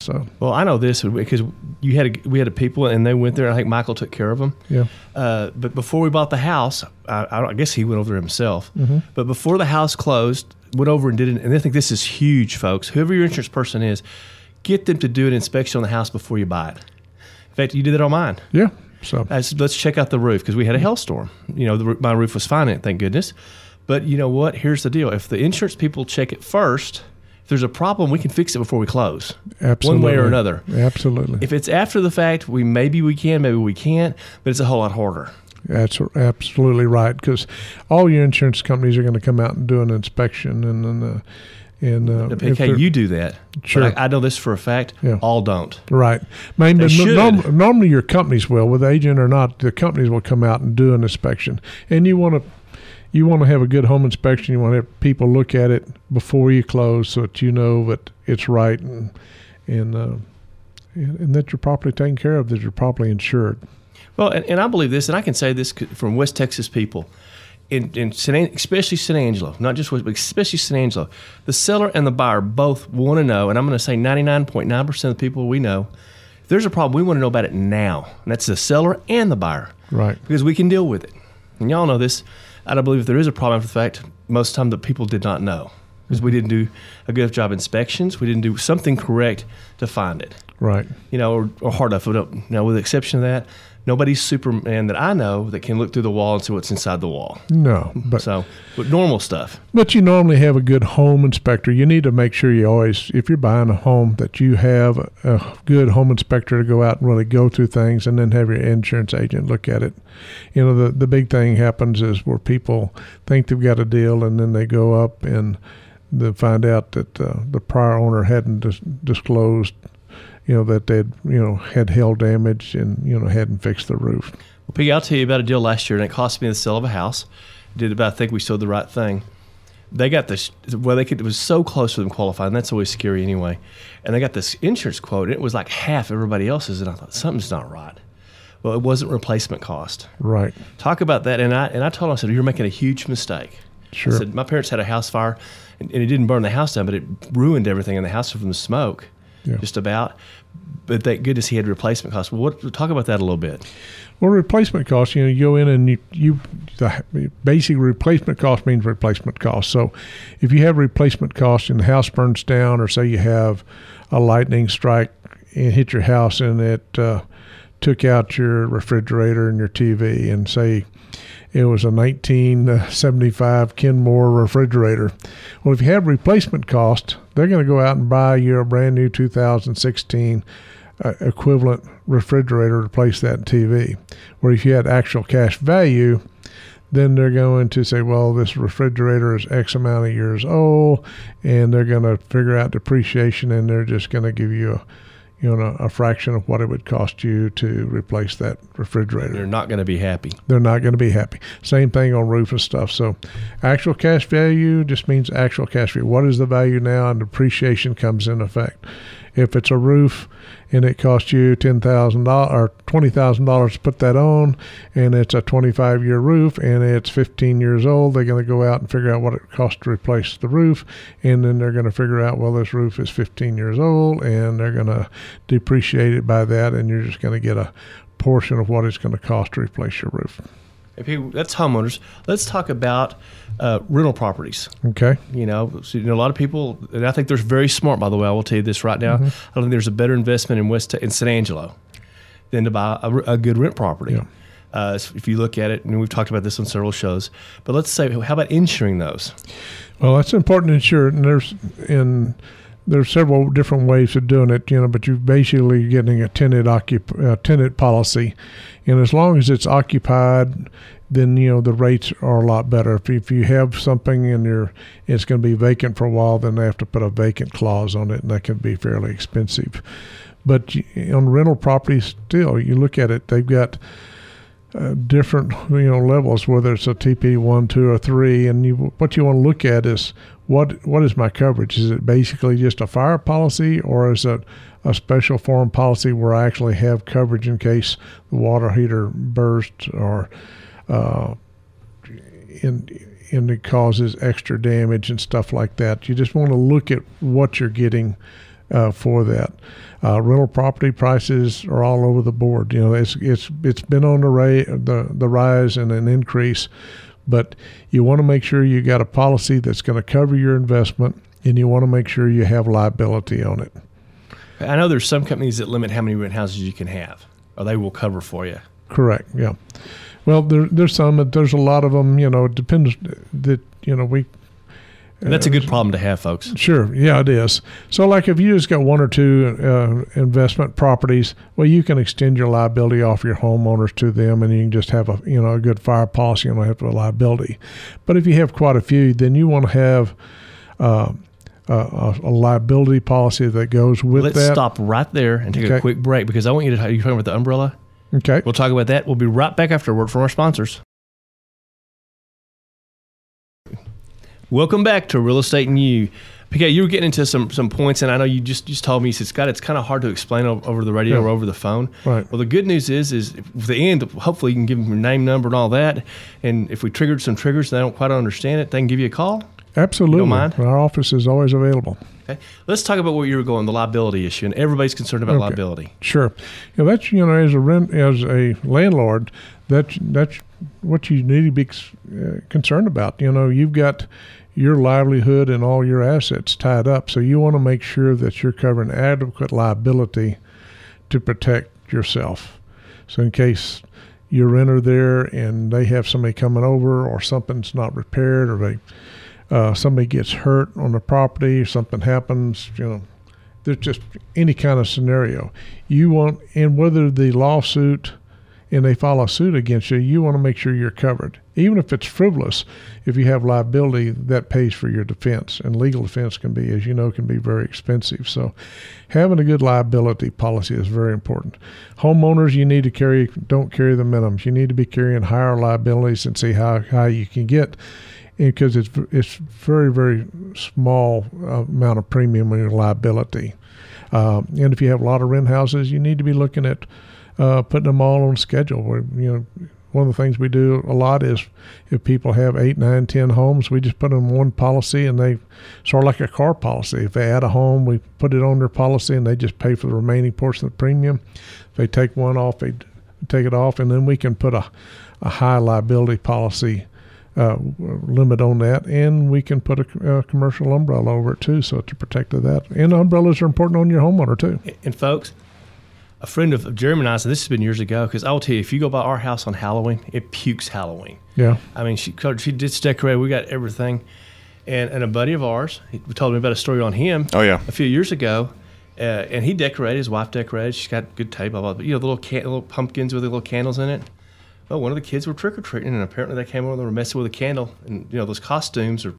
So, well, I know this because we had a people and they went there. And I think Michael took care of them. yeah. But before we bought the house, I guess he went over there himself. Mm-hmm. But before the house closed, went over and did it. And I think this is huge, folks. Whoever your insurance person is, get them to do an inspection on the house before you buy it. In fact, you did that on mine. Yeah. So, Let's check out the roof because we had a hailstorm. My roof was fine, thank goodness. But you know what? Here's the deal. If the insurance people check it first, if there's a problem, we can fix it before we close. absolutely. One way or another. Absolutely. If it's after the fact, maybe we can, maybe we can't, but it's a whole lot harder. That's absolutely right, because all your insurance companies are going to come out and do an inspection, and Okay, you do that. Sure. But I know this for a fact. Yeah. All don't. right. Maybe They should. normally your companies will, with agent or not, the companies will come out and do an inspection, and you want to have a good home inspection. You want to have people look at it before you close, so that you know that it's right and that you're properly taken care of, that you're properly insured. Well, and I believe this, and I can say this from West Texas people, especially San Angelo, not just West, but especially San Angelo, the seller and the buyer both want to know, and I'm going to say 99.9% of the people we know, if there's a problem, we want to know about it now. And that's the seller and the buyer. Right. Because we can deal with it. And y'all know this. I don't believe if there is a problem after the fact, most of the time the people did not know. Because we didn't do a good enough job inspections. We didn't do something correct to find it. Right. Or hard enough. With the exception of that, nobody's Superman that I know that can look through the wall and see what's inside the wall. No, but normal stuff. But you normally have a good home inspector. You need to make sure you always, if you're buying a home, that you have a good home inspector to go out and really go through things, and then have your insurance agent look at it. The big thing happens is where people think they've got a deal, and then they go up and they find out that the prior owner hadn't disclosed that they'd, had hail damage and, hadn't fixed the roof. Well, Piggy, I'll tell you about a deal last year, and it cost me the sale of a house. I think we sold the right thing. They got this, it was so close to them qualifying, and that's always scary anyway. And they got this insurance quote, and it was like half everybody else's, and I thought, something's not right. Well, it wasn't replacement cost. Right. Talk about that, and I told them, I said, you're making a huge mistake. Sure. I said, my parents had a house fire, and it didn't burn the house down, but it ruined everything in the house from the smoke. Yeah. Just about. But thank goodness he had replacement costs. Well, talk about that a little bit. Well, replacement costs, you go in and the basic replacement cost means replacement cost. So if you have replacement costs and the house burns down, or say you have a lightning strike and hit your house and it took out your refrigerator and your TV, and say it was a 1975 Kenmore refrigerator. Well, if you have replacement cost, they're going to go out and buy you a brand new 2016 equivalent refrigerator to replace that TV. Where if you had actual cash value, then they're going to say, well, this refrigerator is X amount of years old, and they're going to figure out depreciation, and they're just going to give you a fraction of what it would cost you to replace that refrigerator. They're not going to be happy. They're not going to be happy. Same thing on roof and stuff. So actual cash value just means actual cash value. What is the value now? And depreciation comes in effect. If it's a roof and it costs you $10,000 or $20,000 to put that on, and it's a 25-year roof and it's 15 years old, they're going to go out and figure out what it costs to replace the roof, and then they're going to figure out, well, this roof is 15 years old, and they're going to depreciate it by that, and you're just going to get a portion of what it's going to cost to replace your roof. That's homeowners. Let's talk about rental properties. Okay. A lot of people, and I think they're very smart, by the way. I will tell you this right now. Mm-hmm. I don't think there's a better investment in San Angelo than to buy a good rent property. Yeah. If you look at it, and we've talked about this on several shows, but let's say, how about insuring those? Well, that's important to insure, and there's several different ways of doing it, but you're basically getting a tenant policy, and as long as it's occupied, then the rates are a lot better. If you have something and it's going to be vacant for a while, then they have to put a vacant clause on it, and that can be fairly expensive. But on rental properties, still, you look at it, they've got different levels, whether it's a TP 1, 2, or 3, and what you want to look at is what is my coverage? Is it basically just a fire policy, or is it a special form policy where I actually have coverage in case the water heater bursts or it causes extra damage and stuff like that? You just want to look at what you're getting for that. Rental property prices are all over the board. You know, it's been on the rise and an increase, but you want to make sure you got a policy that's going to cover your investment, and you want to make sure you have liability on it. I know there's some companies that limit how many rent houses you can have, or they will cover for you. Correct. Yeah. Well, there's some. There's a lot of them. You know, it depends. That we. And that's a good problem to have, folks. Sure. Yeah, it is. So, like, if you just got one or two investment properties, well, you can extend your liability off your homeowners to them, and you can just have a good fire policy and have a liability. But if you have quite a few, then you want to have a liability policy that goes with that. Let's stop right there and take a quick break, because I want you to. You're talking about the umbrella. Okay. We'll talk about that. We'll be right back after a word from our sponsors. Welcome back to Real Estate and You. PK, you were getting into some points, and I know you just told me, you said, Scott, it's kind of hard to explain over the radio or over the phone. Right. Well, the good news is at the end, hopefully you can give them your name, number, and all that. And if we triggered some triggers and they don't quite understand it, they can give you a call. Absolutely. You don't mind? Our office is always available. Okay. Let's talk about where you were going, the liability issue, and everybody's concerned about liability. Sure. That's as a landlord, that's what you need to be concerned about. You've got your livelihood and all your assets tied up, so you want to make sure that you're covering adequate liability to protect yourself. So in case your renter there and they have somebody coming over, or something's not repaired, or somebody gets hurt on the property, something happens, there's just any kind of scenario. You want, and whether the lawsuit and they file a suit against you, you want to make sure you're covered. Even if it's frivolous, if you have liability, that pays for your defense. And legal defense can be, as you know, can be very expensive. So having a good liability policy is very important. Homeowners, you need to don't carry the minimums. You need to be carrying higher liabilities and see how high you can get, because it's very, very small amount of premium on your liability. And if you have a lot of rent houses, you need to be looking at putting them all on schedule. One of the things we do a lot is, if people have 8, 9, 10 homes, we just put them on one policy, and they sort of like a car policy. If they add a home, we put it on their policy, and they just pay for the remaining portion of the premium. If they take one off, they take it off, and then we can put a high liability policy limit on that, and we can put a commercial umbrella over it too, so to protect that. And umbrellas are important on your homeowner too. And folks, a friend of Jeremy and I said, this has been years ago, because I will tell you, if you go by our house on Halloween, it pukes Halloween. Yeah. I mean, she did decorate. We got everything. And a buddy of ours, he told me about a story on him. Oh, yeah. A few years ago. And he decorated, his wife decorated. She's got good tape, blah, blah, blah. The little pumpkins with the little candles in it. Well, one of the kids were trick-or-treating, and apparently they came over and they were messing with a candle. And, those costumes are